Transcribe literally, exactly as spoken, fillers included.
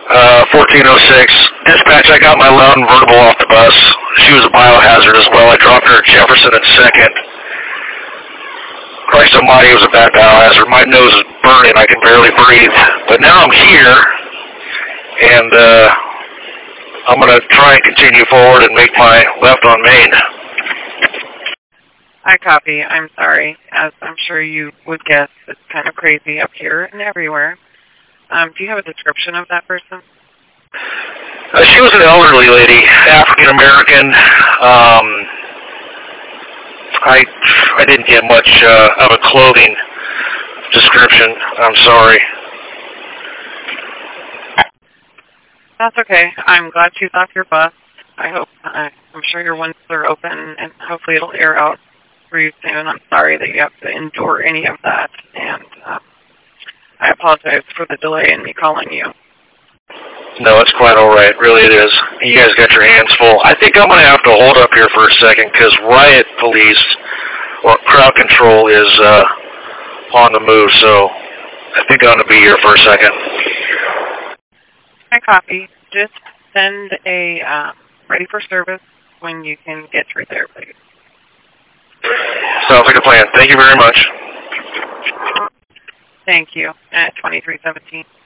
Uh, fourteen oh six. Dispatch, I got my loud and vertible off the bus. She was a biohazard as well. I dropped her at Jefferson in second. Christ almighty, it was a bad biohazard. My nose is burning. I can barely breathe. But now I'm here, and uh, I'm going to try and continue forward and make my left on Main. I copy. I'm sorry. As I'm sure you would guess, it's kind of crazy up here and everywhere. Um, do you have a description of that person? Uh, she was an elderly lady, African American. Um, I I didn't get much uh, of a clothing description. I'm sorry. That's okay. I'm glad she's off your bus. I hope. I, I'm sure your windows are open, and hopefully it'll air out for you soon. I'm sorry that you have to endure any of that, and uh, I apologize for the delay in me calling you. No, it's quite all right. Really, it is. You guys got your hands full. I think I'm going to have to hold up here for a second because riot police or crowd control is uh, on the move, so I think I'm going to be here for a second. I copy. Just send a uh, ready for service when you can get through there, please. Sounds like a plan. Thank you very much. Thank you. At twenty-three seventeen.